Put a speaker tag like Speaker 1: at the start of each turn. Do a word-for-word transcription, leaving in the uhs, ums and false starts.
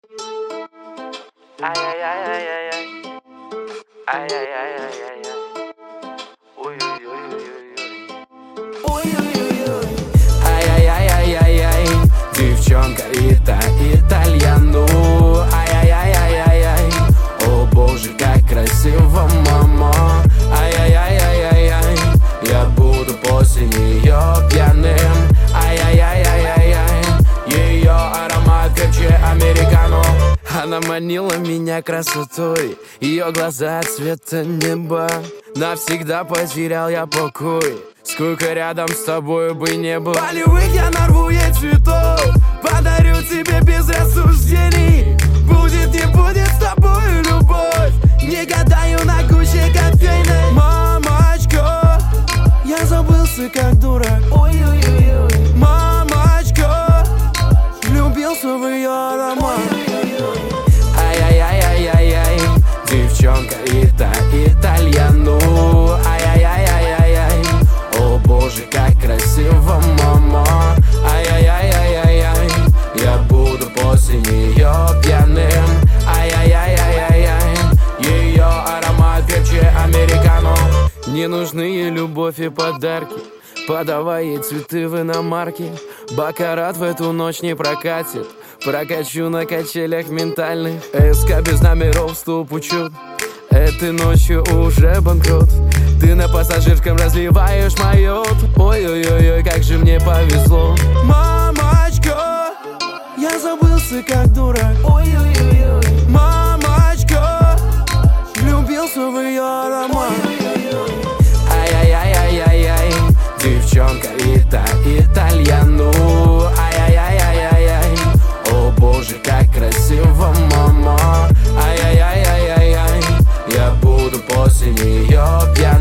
Speaker 1: Ай-яй-яй-яй-яй-яй. Ай-яй-яй-яй-яй-яй. Ой-ой-ой-ой-ой-ой. Ой-ой-ой-ой. Ай-яй-яй-яй-яй-яй. Девчонка Рита Итальяну. Ай-яй-яй-яй-яй-яй. О боже, как красиво, мама. Ай-яй-яй-яй-яй-яй. Я буду после нее пьяным. Ай-яй-яй-яй-яй-яй. Ее аромат крепче американо. Она манила меня красотой, ее глаза цвета неба. Навсегда потерял я покой, сколько рядом с тобой бы не было. Полевых я нарву ей цветов, подарю тебе без рассуждений. Будет, не будет с тобой любовь, не гадаю на куче кофейной. Мамочка, я забылся как дурак. Ой-ой-ой-ой. Мамочка, влюбился в ее аромат. Ай-яй-яй-яй-яй-яй. Девчонка Рита Итальяну. Ай-яй-яй-яй-яй-яй. О боже, как красиво, мама. Ай-яй-яй-яй-яй-яй. Я буду после нее пьяным. Ай-яй-яй-яй-яй-яй. Ее аромат крепче американо. Не нужны ей любовь и подарки, подавай ей цветы в иномарке. Бакарат в эту ночь не прокатит, прокачу на качелях ментальных. СК без номеров, стоп учет, этой ночью уже банкрот. Ты на пассажирском разливаешь майот. Ой-ой-ой, как же мне повезло. Мамочка, я забылся как дурак. Ой-ой-ой. Мамочка, влюбился в ее аромат. Ай-яй-яй-яй-яй-яй. Девчонка Рита Итальяну. Ай-яй-яй-яй-яй-яй. О боже, как красиво, мама. Ай-яй-яй-яй-яй-яй. Я буду после нее пьян.